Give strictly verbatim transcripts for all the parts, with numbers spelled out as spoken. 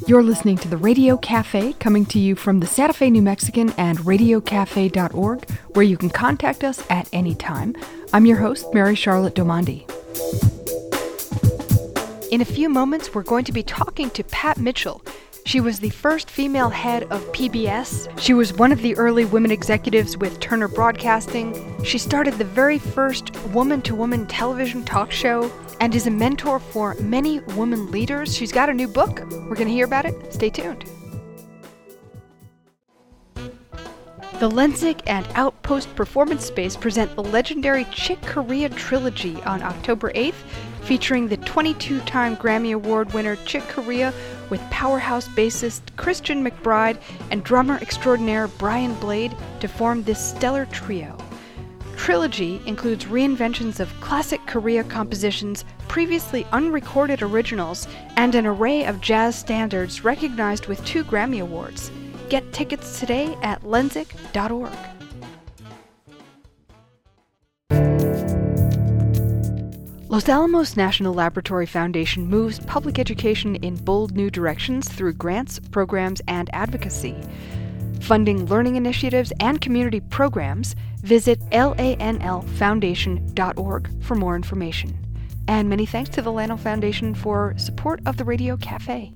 You're listening to the Radio Cafe, coming to you from the Santa Fe New Mexican and radio cafe dot org, where you can contact us at any time. I'm your host, Mary Charlotte Domandi. In a few moments, we're going to be talking to Pat Mitchell. She was the first female head of P B S. She was one of the early women executives with Turner Broadcasting. She started the very first woman-to-woman television talk show and is a mentor for many women leaders. She's got a new book. We're going to hear about it. Stay tuned. The Lensic and Outpost Performance Space present the legendary Chick Corea trilogy on October eighth, featuring the twenty-two-time Grammy Award winner Chick Corea with powerhouse bassist Christian McBride and drummer extraordinaire Brian Blade to form this stellar trio. Trilogy includes reinventions of classic Korea compositions, previously unrecorded originals, and an array of jazz standards recognized with two Grammy Awards. Get tickets today at lensic dot org. Los Alamos National Laboratory Foundation moves public education in bold new directions through grants, programs, and advocacy. Funding learning initiatives and community programs, visit L A N L foundation dot org for more information. And many thanks to the Lano Foundation for support of the Radio Cafe.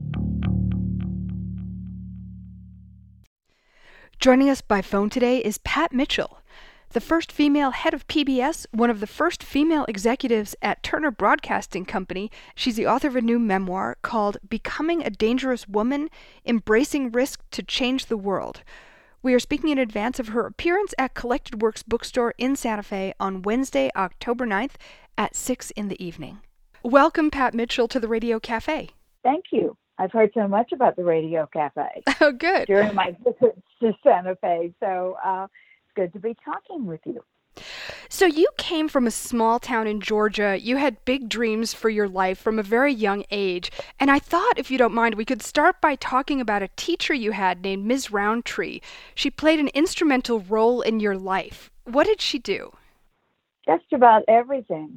Joining us by phone today is Pat Mitchell, the first female head of P B S, one of the first female executives at Turner Broadcasting Company. She's the author of a new memoir called Becoming a Dangerous Woman, Embracing Risk to Change the World. We are speaking in advance of her appearance at Collected Works Bookstore in Santa Fe on Wednesday, October ninth at six in the evening. Welcome, Pat Mitchell, to the Radio Cafe. Thank you. I've heard so much about the Radio Cafe. Oh, good. During my visits to Santa Fe, so uh, it's good to be talking with you. So you came from a small town in Georgia. You had big dreams for your life from a very young age. And I thought, if you don't mind, we could start by talking about a teacher you had named Miz Roundtree. She played an instrumental role in your life. What did she do? Just about everything.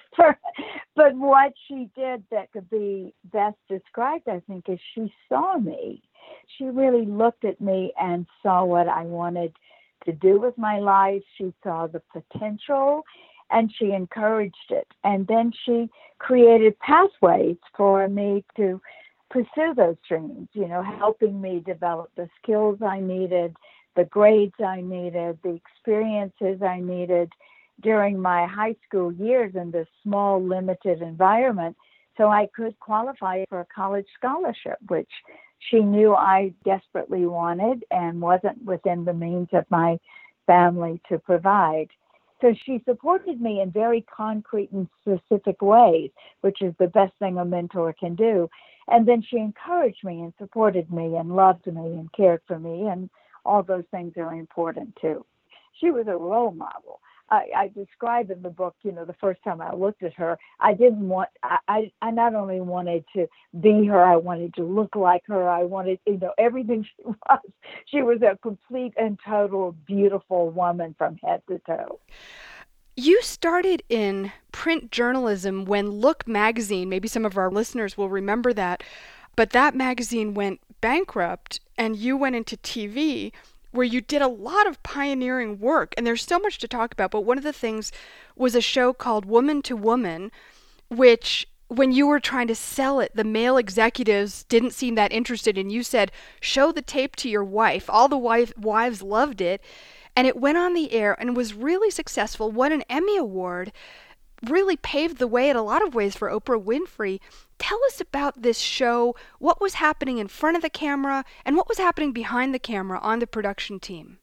But what she did that could be best described, I think, is she saw me. She really looked at me and saw what I wanted to do with my life. She saw the potential and she encouraged it. And then she created pathways for me to pursue those dreams, you know, helping me develop the skills I needed, the grades I needed, the experiences I needed during my high school years in this small, limited environment, so I could qualify for a college scholarship, which she knew I desperately wanted and wasn't within the means of my family to provide. So she supported me in very concrete and specific ways, which is the best thing a mentor can do. And then she encouraged me and supported me and loved me and cared for me, and all those things are important too. She was a role model. I, I describe in the book, you know, the first time I looked at her, I didn't want, I, I, I not only wanted to be her, I wanted to look like her. I wanted, you know, everything she was. She was a complete and total beautiful woman from head to toe. You started in print journalism when Look magazine, maybe some of our listeners will remember that, but that magazine went bankrupt and you went into T V, where you did a lot of pioneering work, and there's so much to talk about, but one of the things was a show called Woman to Woman, which, when you were trying to sell it, the male executives didn't seem that interested, and you said, show the tape to your wife. All the wife, wives loved it, and it went on the air and was really successful, won an Emmy Award, really paved the way in a lot of ways for Oprah Winfrey. Tell us about this show, what was happening in front of the camera, and what was happening behind the camera on the production team.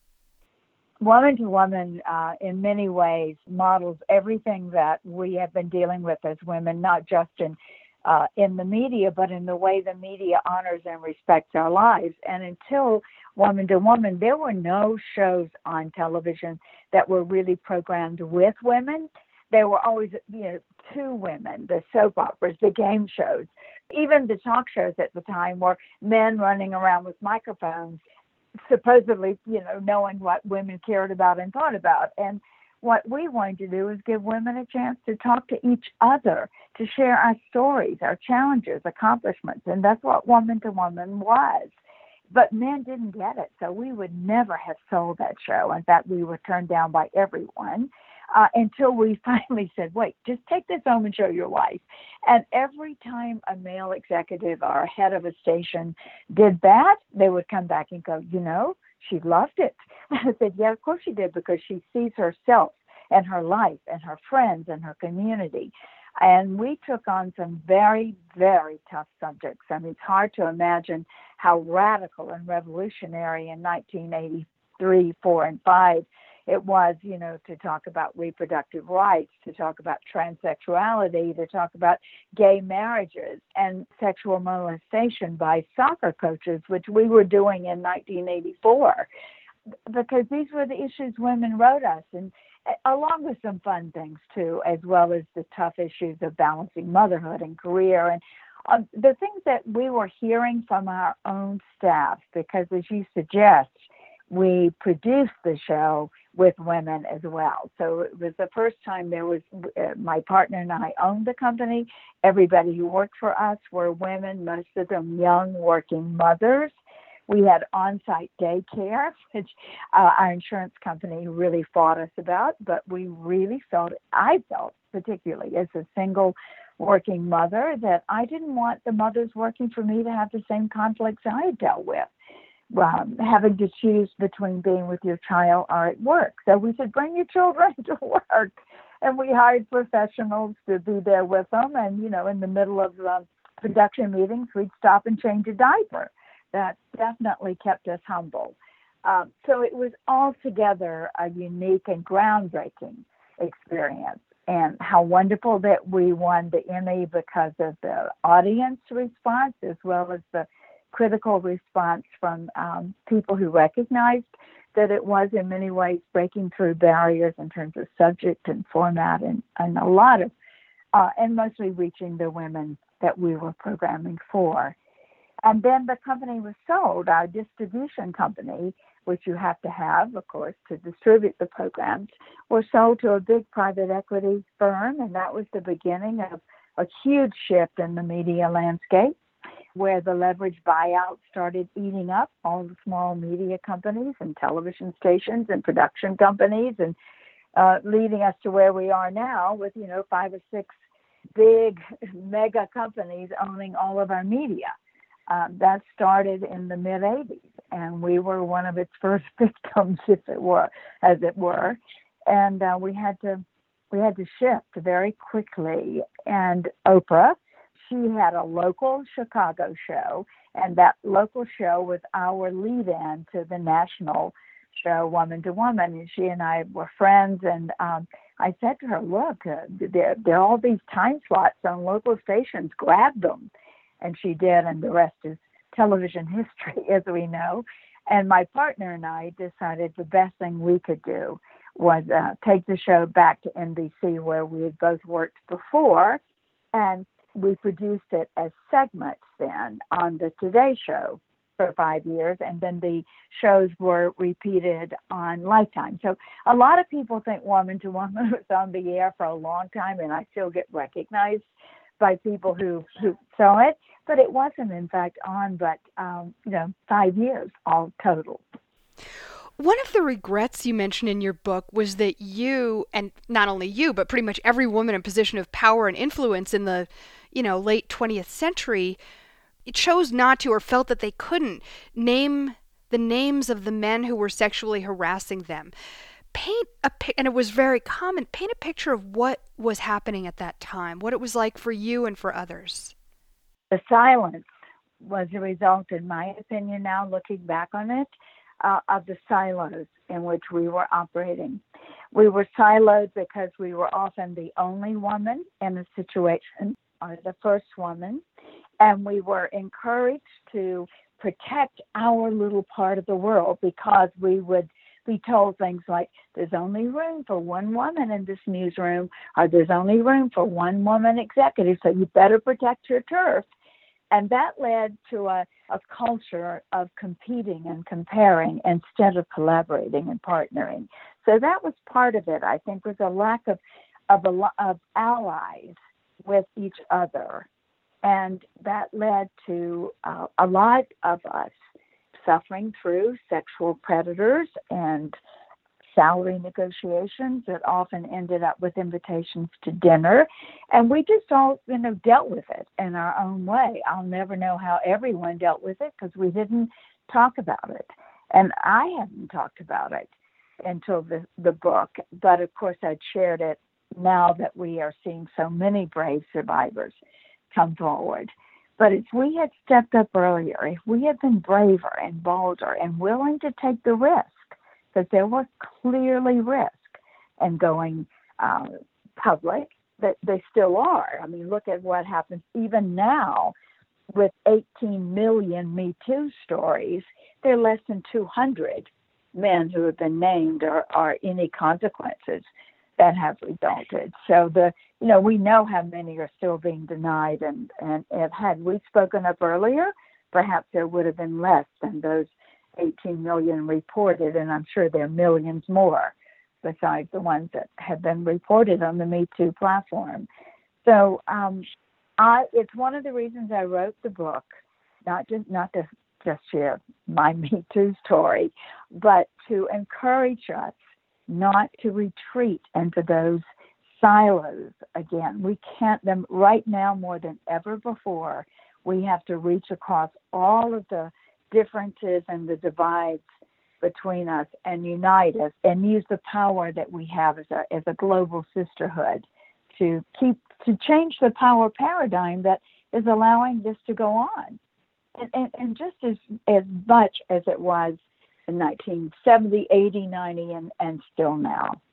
Woman to Woman, uh, in many ways, models everything that we have been dealing with as women, not just in uh, in the media, but in the way the media honors and respects our lives. And until Woman to Woman, there were no shows on television that were really programmed with women. There were always, you know, two women, the soap operas, the game shows, even the talk shows at the time were men running around with microphones, supposedly, you know, knowing what women cared about and thought about. And what we wanted to do was give women a chance to talk to each other, to share our stories, our challenges, accomplishments, and that's what Woman to Woman was. But men didn't get it, so we would never have sold that show. In fact, we were turned down by everyone uh, until we finally said, wait, just take this home and show your wife. And every time a male executive or a head of a station did that, they would come back and go, you know, she loved it. I said, yeah, of course she did, because she sees herself and her life and her friends and her community. And we took on some very, very tough subjects. I mean, it's hard to imagine how radical and revolutionary in nineteen eighty-three, four, and five it was, you know, to talk about reproductive rights, to talk about transsexuality, to talk about gay marriages and sexual molestation by soccer coaches, which we were doing in nineteen eighty-four, because these were the issues women wrote us, and along with some fun things too, as well as the tough issues of balancing motherhood and career, and um, the things that we were hearing from our own staff, because as you suggest, we produced the show with women as well. So it was the first time there was, uh, my partner and I owned the company. Everybody who worked for us were women, most of them young working mothers. We had on-site daycare, which uh, our insurance company really fought us about, but we really felt, I felt particularly as a single working mother, that I didn't want the mothers working for me to have the same conflicts I had dealt with, um, having to choose between being with your child or at work. So we said, bring your children to work. And we hired professionals to be there with them. And, you know, in the middle of um, production meetings, we'd stop and change a diaper. That definitely kept us humble. Um, so it was altogether a unique and groundbreaking experience. And how wonderful that we won the Emmy because of the audience response, as well as the critical response from um, people who recognized that it was in many ways breaking through barriers in terms of subject and format, and, and a lot of, uh, and mostly reaching the women that we were programming for. And then the company was sold, our distribution company, which you have to have, of course, to distribute the programs, was sold to a big private equity firm, and that was the beginning of a huge shift in the media landscape, where the leverage buyout started eating up all the small media companies and television stations and production companies, and uh, leading us to where we are now with, you know, five or six big mega companies owning all of our media. Uh, that started in the mid-eighties, and we were one of its first victims, if it were, as it were. And uh, we had to we had to shift very quickly. And Oprah, she had a local Chicago show, and that local show was our lead-in to the national show, Woman to Woman. And she and I were friends, and um, I said to her, look, uh, there, there are all these time slots on local stations, grab them. And she did, and the rest is television history, as we know. And my partner and I decided the best thing we could do was uh, take the show back to N B C, where we had both worked before, and we produced it as segments then on the Today Show for five years, and then the shows were repeated on Lifetime. So a lot of people think Woman to Woman was on the air for a long time, and I still get recognized by people who, who saw it, but it wasn't, in fact, on but, um, you know, five years all total. One of the regrets you mentioned in your book was that you, and not only you, but pretty much every woman in position of power and influence in the, you know, late twentieth century, chose not to or felt that they couldn't name the names of the men who were sexually harassing them. Paint a and it was very common. Paint a picture of what was happening at that time, what it was like for you and for others. The silence was a result, in my opinion, now looking back on it, uh, of the silos in which we were operating. We were siloed because we were often the only woman in a situation, or the first woman, and we were encouraged to protect our little part of the world because we would be told things like, there's only room for one woman in this newsroom, or there's only room for one woman executive, so you better protect your turf. And that led to a, a culture of competing and comparing instead of collaborating and partnering. So that was part of it, I think, was a lack of, of, a, of allies with each other. And that led to uh, a lot of us suffering through sexual predators and salary negotiations that often ended up with invitations to dinner. And we just all, you know, dealt with it in our own way. I'll never know how everyone dealt with it because we didn't talk about it. And I hadn't talked about it until the, the book. But of course, I'd shared it now that we are seeing so many brave survivors come forward. But if we had stepped up earlier, if we had been braver and bolder and willing to take the risk, because there was clearly risk in going uh, public, that they still are. I mean, look at what happens even now with eighteen million Me Too stories. There are less than two hundred men who have been named or, or any consequences that have resulted. So the you know we know how many are still being denied, and and, and had we spoken up earlier, perhaps there would have been less than those eighteen million reported, and I'm sure there are millions more besides the ones that have been reported on the Me Too platform. So um, I, it's one of the reasons I wrote the book, not just not to just share my Me Too story, but to encourage us not to retreat into those silos again. We can't, them right now more than ever before, we have to reach across all of the differences and the divides between us and unite us and use the power that we have as a as a global sisterhood to keep to change the power paradigm that is allowing this to go on. And, and, and just as, as much as it was in nineteen seventy, eighty, ninety, and, and still now.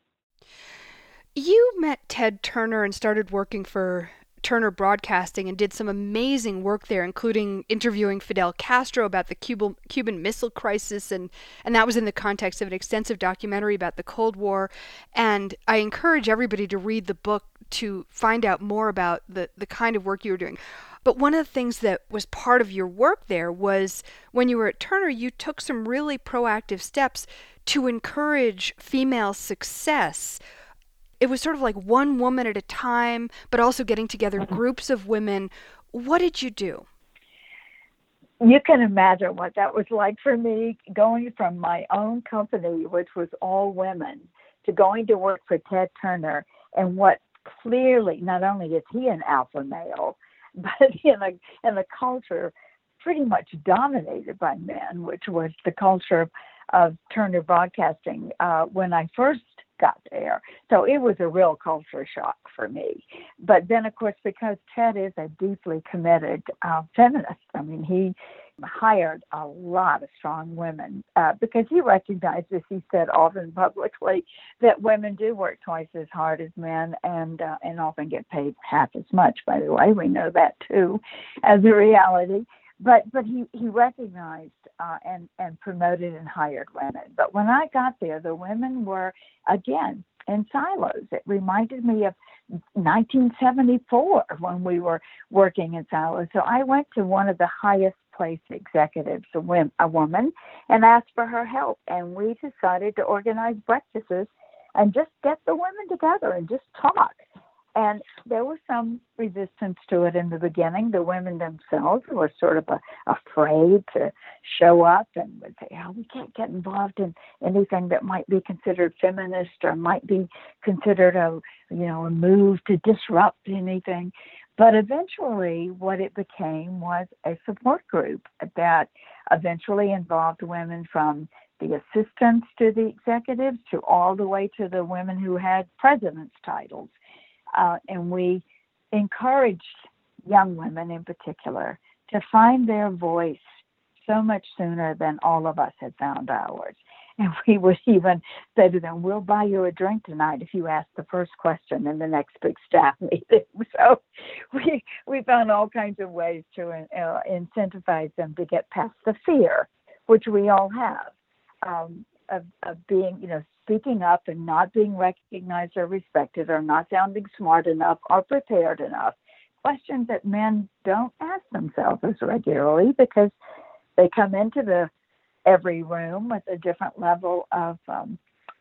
You met Ted Turner and started working for Turner Broadcasting and did some amazing work there, including interviewing Fidel Castro about the Cuban, Cuban Missile Crisis, and, and that was in the context of an extensive documentary about the Cold War. And I encourage everybody to read the book to find out more about the, the kind of work you were doing. But one of the things that was part of your work there was when you were at Turner, you took some really proactive steps to encourage female success. It was sort of like one woman at a time, but also getting together groups of women. What did you do? You can imagine what that was like for me, going from my own company, which was all women, to going to work for Ted Turner, and what clearly, not only is he an alpha male, but in a, in a culture pretty much dominated by men, which was the culture of, of Turner Broadcasting uh, when I first got there. So it was a real culture shock for me. But then, of course, because Ted is a deeply committed uh, feminist, I mean, he hired a lot of strong women uh, because he recognized, as he said often publicly, that women do work twice as hard as men and uh, and often get paid half as much, by the way. We know that, too, as a reality. But but he, he recognized uh, and, and promoted and hired women. But when I got there, the women were, again, in silos. It reminded me of nineteen seventy-four when we were working in silos. So I went to one of the highest placed executives, a, whim, a woman, and asked for her help. And we decided to organize breakfasts and just get the women together and just talk. And there was some resistance to it in the beginning. The women themselves were sort of a, afraid to show up and would say, oh, we can't get involved in anything that might be considered feminist or might be considered a, you know, a move to disrupt anything. But eventually what it became was a support group that eventually involved women from the assistants to the executives to all the way to the women who had president's titles. Uh, and we encouraged young women in particular to find their voice so much sooner than all of us had found ours. And we would even say to them, we'll buy you a drink tonight if you ask the first question in the next big staff meeting. So we we found all kinds of ways to uh, incentivize them to get past the fear, which we all have, um, of, of being, you know, speaking up and not being recognized or respected or not sounding smart enough or prepared enough. Questions that men don't ask themselves as regularly because they come into the every room with a different level of um,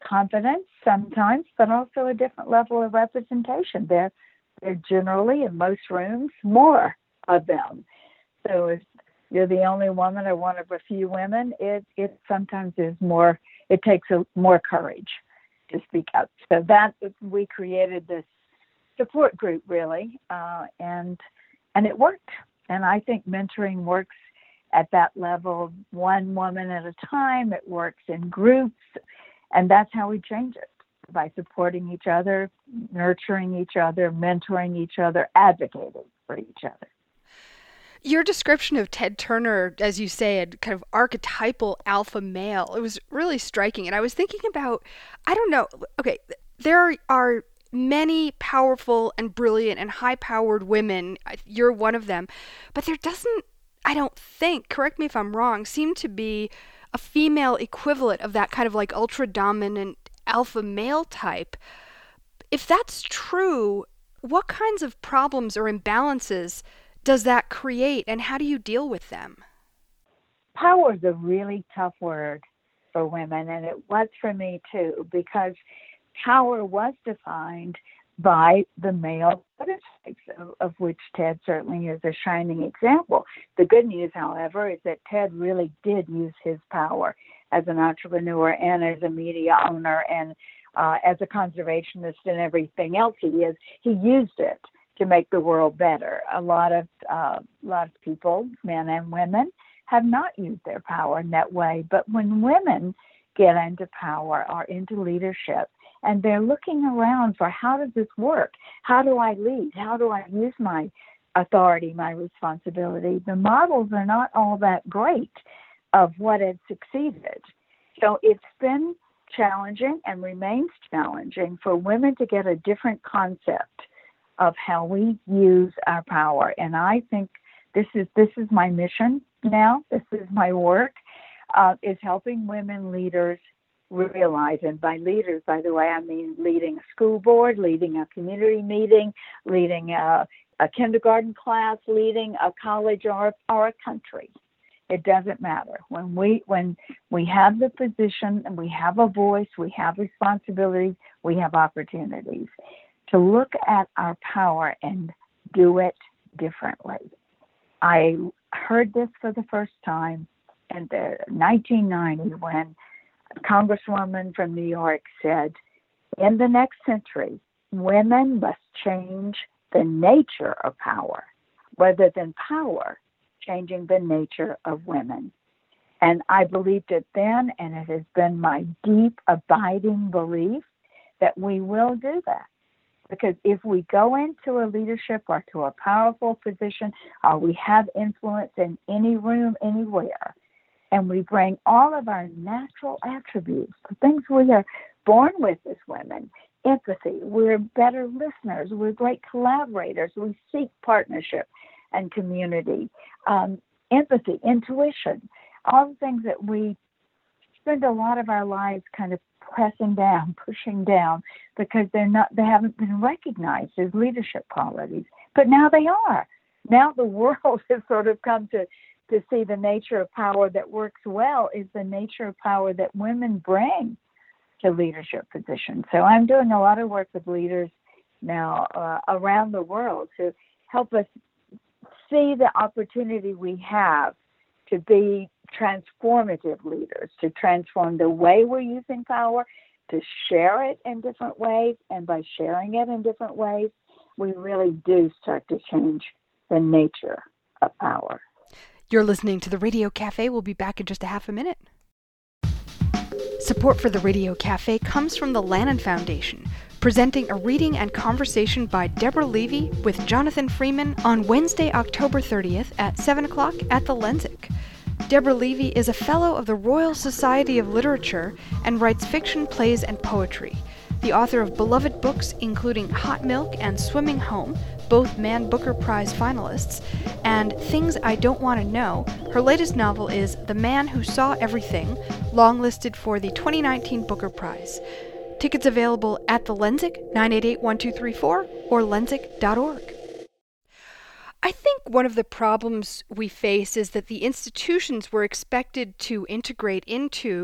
confidence sometimes, but also a different level of representation. There, there generally, in most rooms, more of them. So if you're the only woman or one of a few women, it, it sometimes is more, it takes a, more courage to speak up. So that, we created this support group, really, uh, and and it worked. And I think mentoring works at that level, one woman at a time. It works in groups, and that's how we change it, by supporting each other, nurturing each other, mentoring each other, advocating for each other. Your description of Ted Turner, as you say, a kind of archetypal alpha male, it was really striking. And I was thinking about, I don't know, okay, there are many powerful and brilliant and high-powered women. You're one of them. But there doesn't, I don't think, correct me if I'm wrong, seem to be a female equivalent of that kind of like ultra-dominant alpha male type. If that's true, what kinds of problems or imbalances does that create, and how do you deal with them? Power is a really tough word for women, and it was for me too, because power was defined by the male prototypes, of, of which Ted certainly is a shining example. The good news, however, is that Ted really did use his power as an entrepreneur and as a media owner and uh, as a conservationist and everything else he is. He used it to make the world better. A lot of uh, lot of people, men and women, have not used their power in that way. But when women get into power or into leadership, and they're looking around for, how does this work? How do I lead? How do I use my authority, my responsibility? The models are not all that great of what has succeeded. So it's been challenging and remains challenging for women to get a different concept of how we use our power. And I think this is this is my mission now. This is my work, uh, is helping women leaders realize, and by leaders, by the way, I mean leading a school board, leading a community meeting, leading a, a kindergarten class, leading a college or, or a country. It doesn't matter. When we when we have the position and we have a voice, we have responsibilities, we have opportunities to look at our power and do it differently. I heard this for the first time in the nineteen ninety when a Congresswoman from New York said, in the next century, women must change the nature of power rather than power changing the nature of women. And I believed it then, and it has been my deep, abiding belief that we will do that. Because if we go into a leadership or to a powerful position, or we have influence in any room, anywhere, and we bring all of our natural attributes, the things we are born with as women, empathy, we're better listeners, we're great collaborators, we seek partnership and community, um, empathy, intuition, all the things that we spend a lot of our lives kind of pressing down, pushing down, because they're not, they haven't been recognized as leadership qualities. But now they are. Now the world has sort of come to, to see the nature of power that works well is the nature of power that women bring to leadership positions. So I'm doing a lot of work with leaders now uh, around the world to help us see the opportunity we have to be transformative leaders, to transform the way we're using power, to share it in different ways, and by sharing it in different ways, we really do start to change the nature of power. You're listening to the Radio Cafe. We'll be back in just a half a minute. Support for the Radio Cafe comes from the Lannan Foundation, presenting a reading and conversation by Deborah Levy with Jonathan Freeman on Wednesday, October thirtieth at seven o'clock at the Lensic. Deborah Levy is a fellow of the Royal Society of Literature and writes fiction, plays, and poetry. The author of beloved books including Hot Milk and Swimming Home, both Man Booker Prize finalists, and Things I Don't Want to Know, her latest novel is The Man Who Saw Everything, longlisted for the twenty nineteen Booker Prize. Tickets available at the Lensic, nine eight eight, one two three four, or lensic dot org. I think one of the problems we face is that the institutions we're expected to integrate into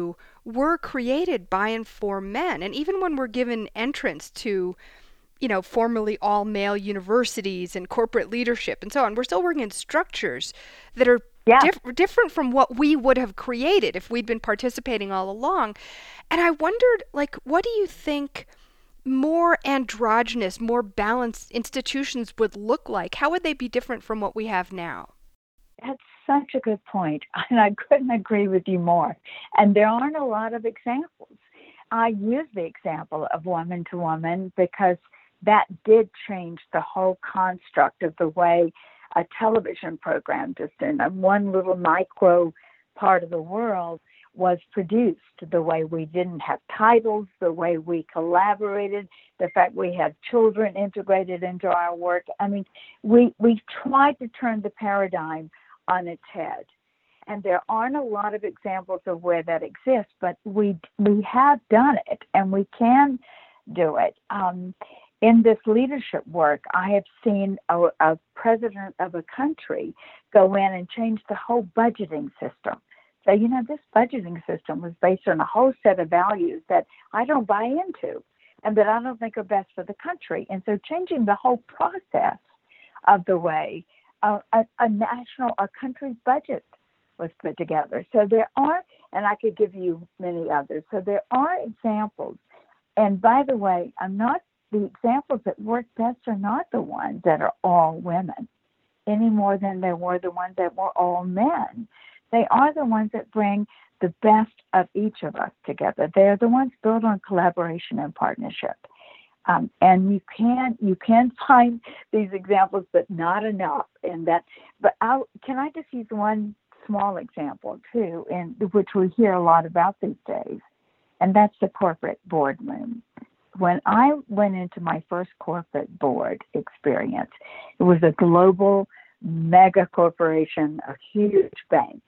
were created by and for men. And even when we're given entrance to, you know, formerly all male universities and corporate leadership and so on, we're still working in structures that are Yeah. diff- different from what we would have created if we'd been participating all along. And I wondered, like, what do you think more androgynous, more balanced institutions would look like? How would they be different from what we have now? That's such a good point, and I couldn't agree with you more. And there aren't a lot of examples. I use the example of Woman to Woman because that did change the whole construct of the way a television program, just in a one little micro part of the world, was produced. The way we didn't have titles, the way we collaborated, the fact we had children integrated into our work. I mean, we we tried to turn the paradigm on its head. And there aren't a lot of examples of where that exists, but we we have done it, and we can do it. Um, in this leadership work, I have seen a, a president of a country go in and change the whole budgeting system. So, you know, this budgeting system was based on a whole set of values that I don't buy into and that I don't think are best for the country. And so changing the whole process of the way uh, a, a national, a country's budget was put together. So there are, and I could give you many others, so there are examples. And by the way, I'm not, the examples that work best are not the ones that are all women, any more than they were the ones that were all men. They are the ones that bring the best of each of us together. They're the ones built on collaboration and partnership. Um, and you can you can find these examples, but not enough. And that, but I'll, can I just use one small example too, and which we hear a lot about these days, and that's the corporate boardroom. When I went into my first corporate board experience, it was a global mega corporation, a huge bank,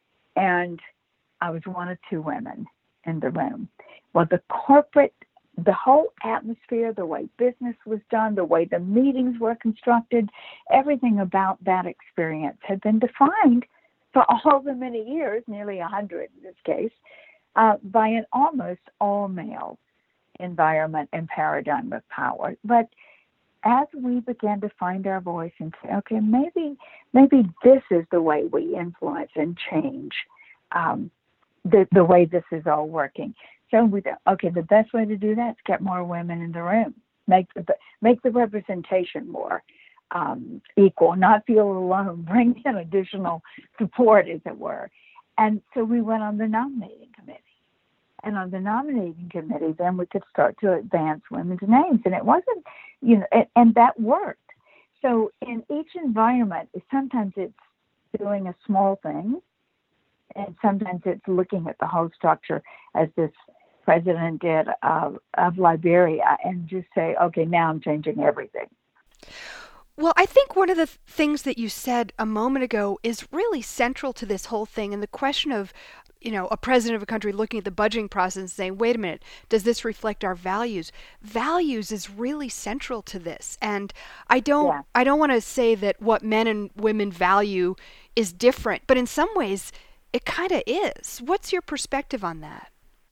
and I was one of two women in the room. Well, the corporate, the whole atmosphere, the way business was done, the way the meetings were constructed, everything about that experience had been defined for all the many years, nearly a hundred in this case, uh, by an almost all-male environment and paradigm of power. But as we began to find our voice and say, okay, maybe maybe this is the way we influence and change um, the the way this is all working. So we thought, okay, the best way to do that is get more women in the room, make the make the representation more um, equal, not feel alone, bring in additional support, as it were. And so we went on the nominating committee. And on the nominating committee, then we could start to advance women's names. And it wasn't, you know, and, and that worked. So in each environment, sometimes it's doing a small thing, and sometimes it's looking at the whole structure, as this president did of, of Liberia, and just say, okay, now I'm changing everything. Well, I think one of the th- things that you said a moment ago is really central to this whole thing, and the question of, you know, a president of a country looking at the budgeting process and saying, wait a minute, does this reflect our values? Values is really central to this. And I don't Yeah. I don't want to say that what men and women value is different, but in some ways it kind of is. What's your perspective on that?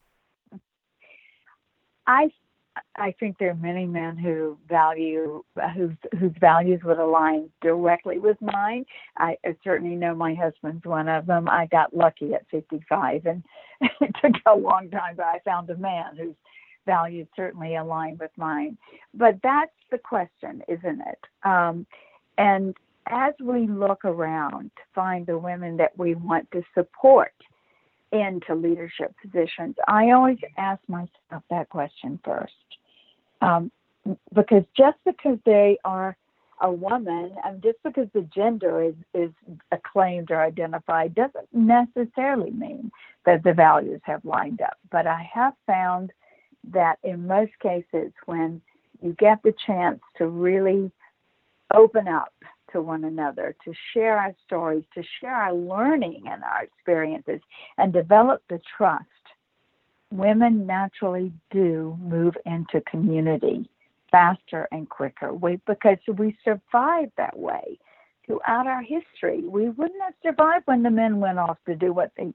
I I think there are many men who value whose whose values would align directly with mine. I, I certainly know my husband's one of them. I got lucky at fifty-five, and it took a long time, but I found a man whose values certainly align with mine. But that's the question, isn't it? Um, and as we look around to find the women that we want to support into leadership positions, I always ask myself that question first. Um, because just because they are a woman, and just because the gender is, is acclaimed or identified, doesn't necessarily mean that the values have lined up. But I have found that in most cases, when you get the chance to really open up to one another, to share our stories, to share our learning and our experiences, and develop the trust, women naturally do move into community faster and quicker. We, because we survived that way throughout our history. We wouldn't have survived when the men went off to do what they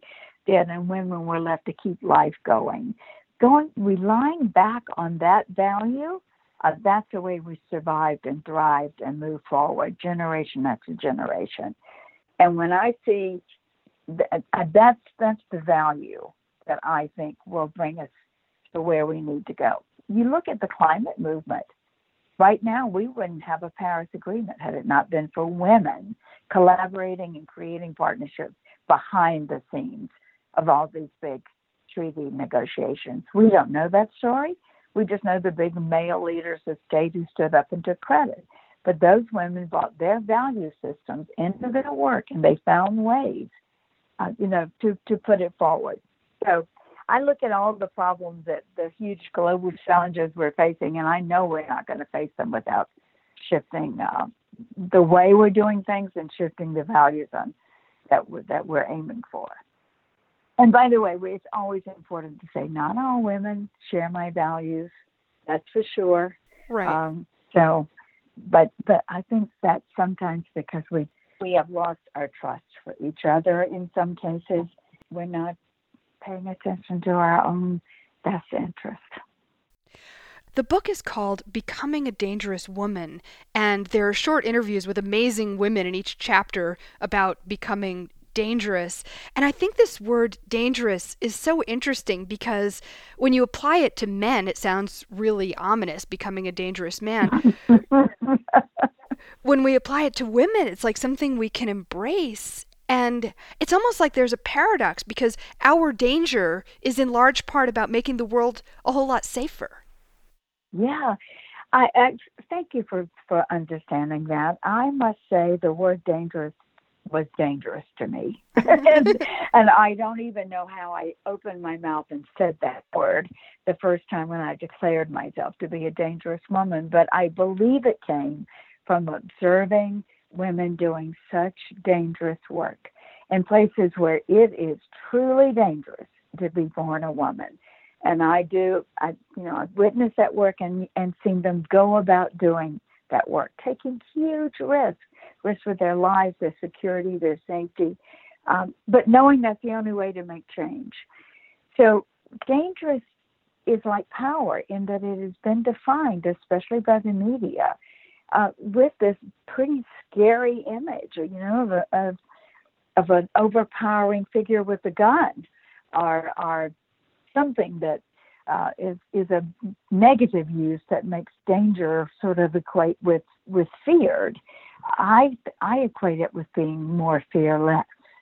did, and women were left to keep life going. Going, relying back on that value, uh, that's the way we survived and thrived and moved forward, generation after generation. And when I see that, uh, that's that's the value that I think will bring us to where we need to go. You look at the climate movement. Right now, we wouldn't have a Paris Agreement had it not been for women collaborating and creating partnerships behind the scenes of all these big treaty negotiations. We don't know that story. We just know the big male leaders of state who stood up and took credit. But those women brought their value systems into their work, and they found ways, uh, you know, to, to put it forward. So I look at all the problems that the huge global challenges we're facing, and I know we're not going to face them without shifting uh, the way we're doing things and shifting the values on that we're, that we're aiming for. And by the way, it's always important to say not all women share my values. That's for sure. Right. Um, so, but but I think that sometimes because we we have lost our trust for each other in some cases, we're not paying attention to our own best interest. The book is called Becoming a Dangerous Woman, and there are short interviews with amazing women in each chapter about becoming dangerous. And I think this word dangerous is so interesting because when you apply it to men, it sounds really ominous, becoming a dangerous man. When we apply it to women, it's like something we can embrace. And it's almost like there's a paradox because our danger is in large part about making the world a whole lot safer. Yeah, I, I thank you for, for understanding that. I must say the word dangerous was dangerous to me. and, and I don't even know how I opened my mouth and said that word the first time when I declared myself to be a dangerous woman. But I believe it came from observing women doing such dangerous work in places where it is truly dangerous to be born a woman. And I do, I, you know, I've witnessed that work and, and seen them go about doing that work, taking huge risks, risks with their lives, their security, their safety, um, but knowing that's the only way to make change. So dangerous is like power in that it has been defined, especially by the media, uh, with this pretty scary image, you know, of, a, of, of an overpowering figure with a gun, or, or something that uh, is is a negative use that makes danger sort of equate with, with feared. I I equate it with being more fearless,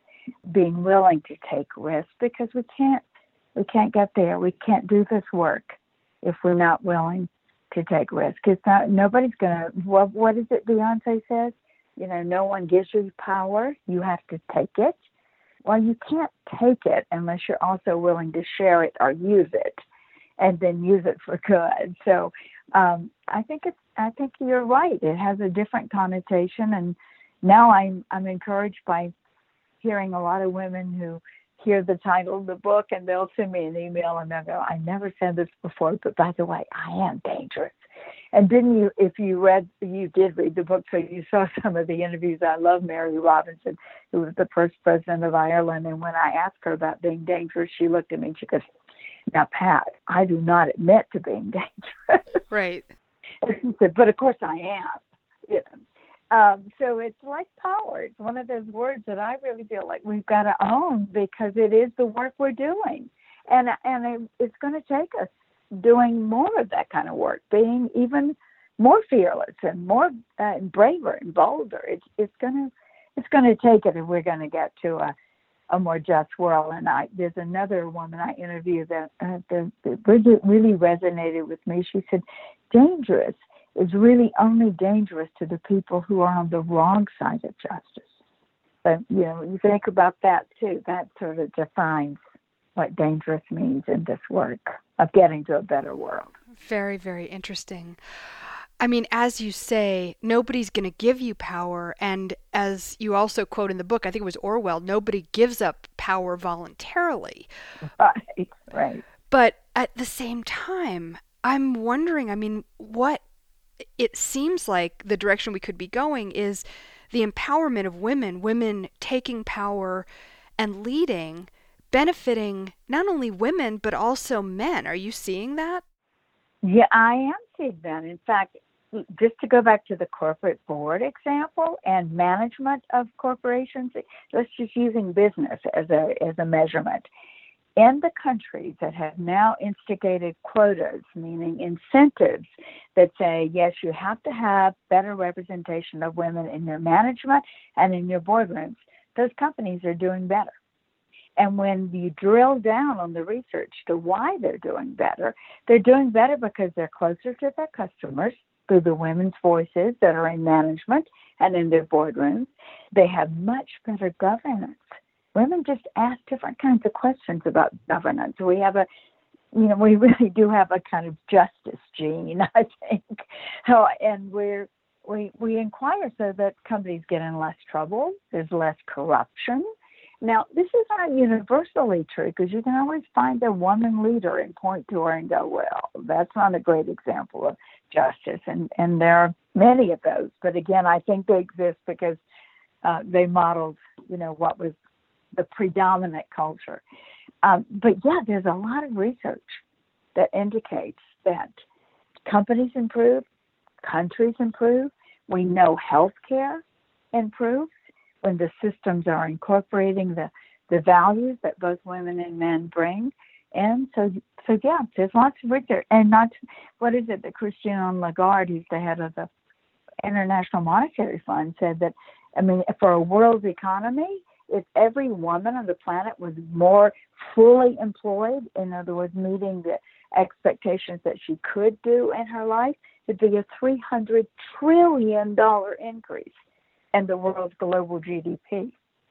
being willing to take risks, because we can't we can't get there. We can't do this work if we're not willing to take risks. It's not, nobody's gonna. What what is it Beyonce says? You know, no one gives you power. You have to take it. Well, you can't take it unless you're also willing to share it or use it, and then use it for good. So um, I think it's. I think you're right. It has a different connotation, and now I'm I'm encouraged by hearing a lot of women who hear the title of the book and they'll send me an email and they'll go, "I never said this before, but by the way, I am dangerous." And didn't you, if you read, you did read the book, so you saw some of the interviews. I love Mary Robinson, who was the first president of Ireland. And when I asked her about being dangerous, she looked at me and she goes, "Now, Pat, I do not admit to being dangerous." Right. And she said, "But of course I am." You know? um, so it's like power. It's one of those words that I really feel like we've got to own because it is the work we're doing. And, and it, it's going to take us doing more of that kind of work, being even more fearless and more uh, braver and bolder. It's it's gonna it's gonna take it if we're going to get to a, a more just world. And I there's another woman I interviewed that, uh, that, that really, really resonated with me. She said, "Dangerous is really only dangerous to the people who are on the wrong side of justice." But you know, you think about that too. That sort of defines what dangerous means in this work of getting to a better world. Very, very interesting. I mean, as you say, nobody's going to give you power. And as you also quote in the book, I think it was Orwell, nobody gives up power voluntarily. Right, right. But at the same time, I'm wondering, I mean, what it seems like the direction we could be going is the empowerment of women, women taking power and leading. benefiting not only women, but also men. Are you seeing that? Yeah, I am seeing that. In fact, just to go back to the corporate board example and management of corporations, let's just using business as a as a measurement. In the countries that have now instigated quotas, meaning incentives that say, yes, you have to have better representation of women in your management and in your boardrooms, those companies are doing better. And when you drill down on the research to why they're doing better, they're doing better because they're closer to their customers through the women's voices that are in management and in their boardrooms. They have much better governance. Women just ask different kinds of questions about governance. We have a, you know, we really do have a kind of justice gene, I think. So, and we're, we we inquire so that companies get in less trouble. There's less corruption. Now, this is not universally true because you can always find a woman leader and point to her and go, well, that's not a great example of justice. And, and there are many of those. But again, I think they exist because uh, they modeled, you know, what was the predominant culture. Um, but yeah, there's a lot of research that indicates that companies improve, countries improve. We know healthcare improves when the systems are incorporating the, the values that both women and men bring. And so, so yeah, there's lots of research. And not, what is it that Christine Lagarde, who's the head of the International Monetary Fund, said that, I mean, for a world economy, if every woman on the planet was more fully employed, in other words, meeting the expectations that she could do in her life, it'd be a three hundred trillion dollars increase in the world's global G D P.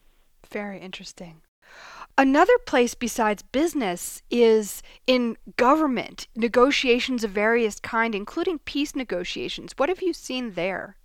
Very interesting. Another place besides business is in government, negotiations of various kind, including peace negotiations. What have you seen there?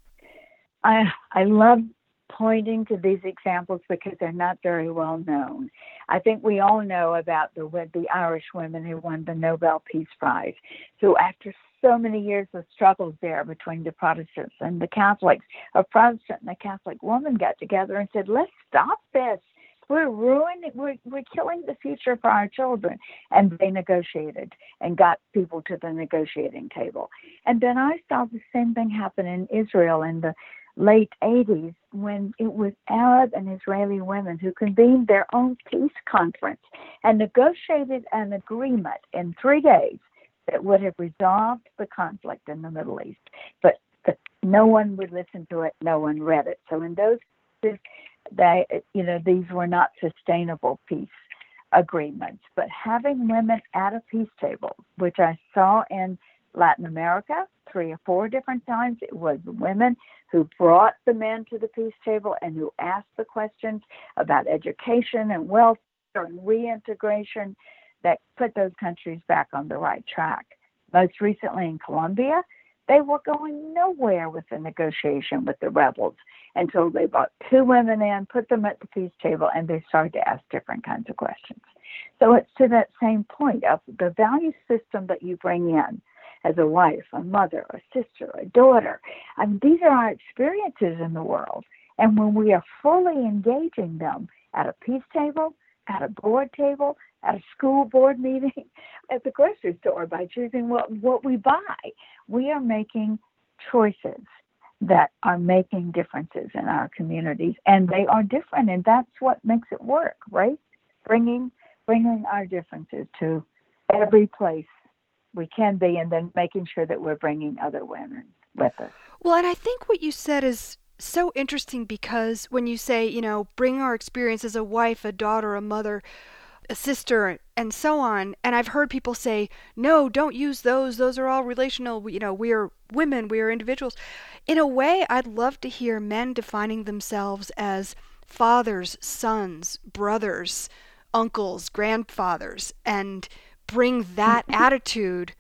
I I love pointing to these examples because they're not very well known. I think we all know about the the Irish women who won the Nobel Peace Prize, who after so many years of struggles there between the Protestants and the Catholics, a Protestant and a Catholic woman got together and said, let's stop this. We're ruining, we're, we're killing the future for our children. And they negotiated and got people to the negotiating table. And then I saw the same thing happen in Israel in the late eighties when it was Arab and Israeli women who convened their own peace conference and negotiated an agreement in three days that would have resolved the conflict in the Middle East. But the, no one would listen to it. No one read it. So in those cases, they, you know, these were not sustainable peace agreements. But having women at a peace table, which I saw in Latin America three or four different times, it was women who brought the men to the peace table and who asked the questions about education and welfare and reintegration that put those countries back on the right track. Most recently in Colombia, they were going nowhere with the negotiation with the rebels until they brought two women in, put them at the peace table, and they started to ask different kinds of questions. So it's to that same point of the value system that you bring in as a wife, a mother, a sister, a daughter. I mean, these are our experiences in the world. And when we are fully engaging them at a peace table, at a board table, at a school board meeting, at the grocery store, by choosing what, what we buy, we are making choices that are making differences in our communities. And they are different, and that's what makes it work, right? Bringing, bringing our differences to every place we can be, and then making sure that we're bringing other women with us. Well, and I think what you said is so interesting because when you say, you know, bring our experience as a wife, a daughter, a mother, a sister, and so on, and I've heard people say, no, don't use those. Those are all relational. You know, we are women, we are individuals. In a way, I'd love to hear men defining themselves as fathers, sons, brothers, uncles, grandfathers, and bring that attitude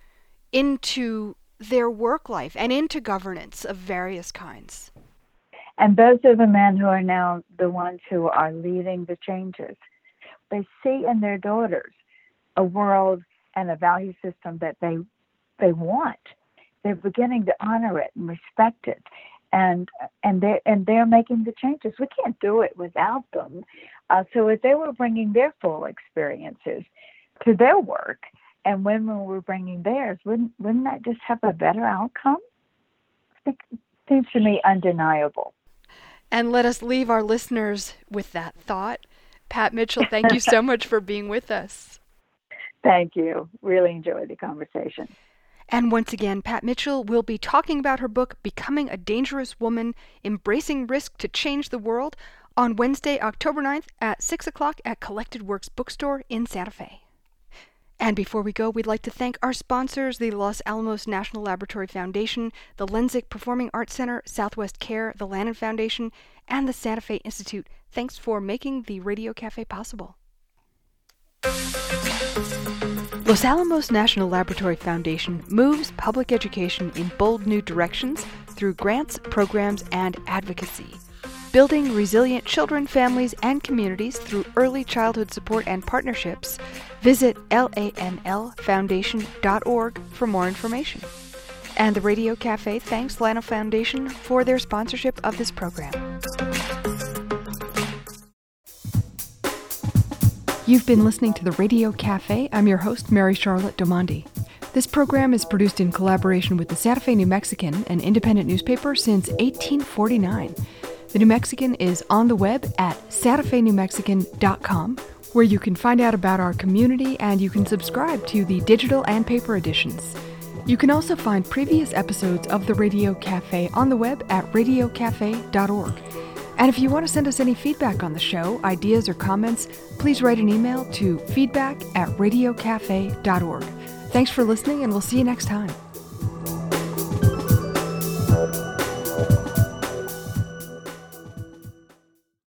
into their work life and into governance of various kinds. And those are the men who are now the ones who are leading the changes. They see in their daughters a world and a value system that they they want. They're beginning to honor it and respect it. and and they and they're making the changes. We can't do it without them. Uh, so if they were bringing their full experiences to their work, and women were bringing theirs, wouldn't wouldn't that just have a better outcome? I think it seems to me undeniable. And let us leave our listeners with that thought. Pat Mitchell, thank you so much for being with us. Thank you. Really enjoyed the conversation. And once again, Pat Mitchell will be talking about her book, Becoming a Dangerous Woman, Embracing Risk to Change the World, on Wednesday, October ninth at six o'clock at Collected Works Bookstore in Santa Fe. And before we go, we'd like to thank our sponsors, the Los Alamos National Laboratory Foundation, the Lenzik Performing Arts Center, Southwest Care, the Lannan Foundation, and the Santa Fe Institute. Thanks for making the Radio Cafe possible. Los Alamos National Laboratory Foundation moves public education in bold new directions through grants, programs, and advocacy. Building resilient children, families, and communities through early childhood support and partnerships. Visit L A N L foundation dot org for more information. And the Radio Cafe thanks Lannan Foundation for their sponsorship of this program. You've been listening to the Radio Cafe. I'm your host, Mary Charlotte Domandi. This program is produced in collaboration with the Santa Fe New Mexican, an independent newspaper since eighteen forty-nine. The New Mexican is on the web at santa fe new mexican dot com, where you can find out about our community and you can subscribe to the digital and paper editions. You can also find previous episodes of the Radio Cafe on the web at radio cafe dot org. And if you want to send us any feedback on the show, ideas or comments, please write an email to feedback at radio cafe dot org. Thanks for listening, and we'll see you next time.